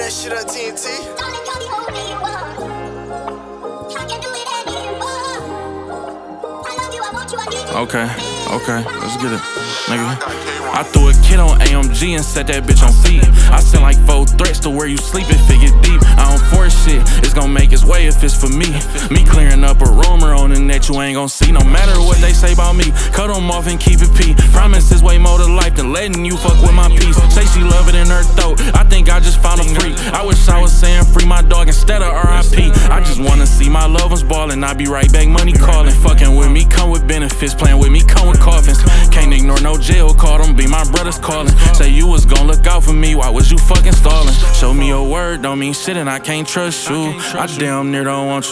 that shit on TNT. Okay, let's get it, nigga. I threw a kid on AMG and set that bitch on feet. I sent like 4 threats to where you sleep if it get deep. I don't force shit, it's gon' make its way if it's for me. Me clearing up a rumor on the net you ain't gon' see. No matter what they say about me, cut them off and keep it P. Promise is way more to life than letting you fuck with my peace. Say she love it in her throat, I think I just found a freak. I wish I was saying free my dog instead of RIP. I just wanna see my loved ones ballin', I be right back, money calling. Fucking with me come with benefits, playing with me come with coffins. Can't ignore no jail call, them be my brothers calling. Say you was gon' look out for me, why was you fucking stalling? Show me your word, don't mean shit and I can't trust you. I damn near don't want you.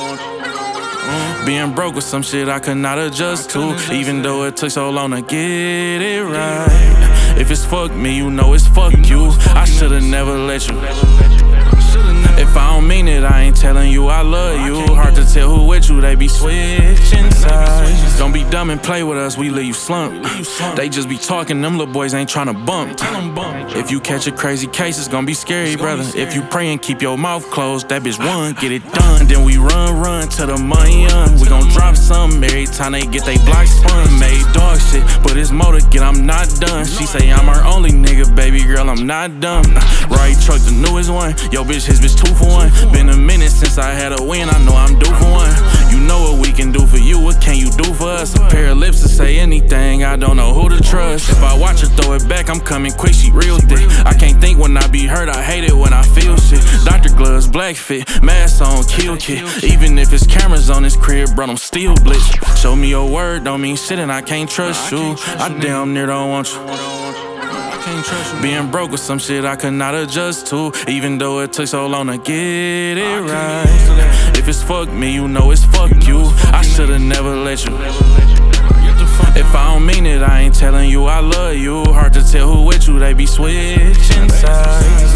Being broke with some shit I could not adjust to, even though it took so long to get it right. If it's fuck me, you know it's fuck you. I should've never let you. If I don't mean it, I ain't telling you I love you. Hard to tell who with you, they be switching sides. Don't be dumb and play with us, we leave you slumped. They just be talking, them little boys ain't tryna bump. If you catch a crazy case, it's gonna be scary, brother. If you pray and keep your mouth closed, that bitch won, get it done. Then we run to the money on. We gon' drop some every time they get they block spun. Made dog shit, but it's more to get, I'm not done. She say I'm her only nigga, baby girl, I'm not dumb. Right truck, the newest one. Yo bitch, his bitch 2 for 1. Been a minute since I had a win, I know I'm due for one. You know what we can do for you, what can you do for us? A pair of lips to say anything, I don't know who to trust. If I watch her throw it back, I'm coming quick, she real thick. I can't think when I be hurt, I hate it when I feel shit. Dr. Gloves, black fit, mask on, kill kit. Even if it's cameras on his crib, bro, I'm still blitz. Show me your word, don't mean shit and I can't trust you. I damn near don't want you. Being broke with some shit I could not adjust to, even though it took so long to get it right. If it's fuck me, you know it's fuck you. I should've never let you. If I don't mean it, I ain't telling you I love you. Hard to tell who with you, they be switching sides.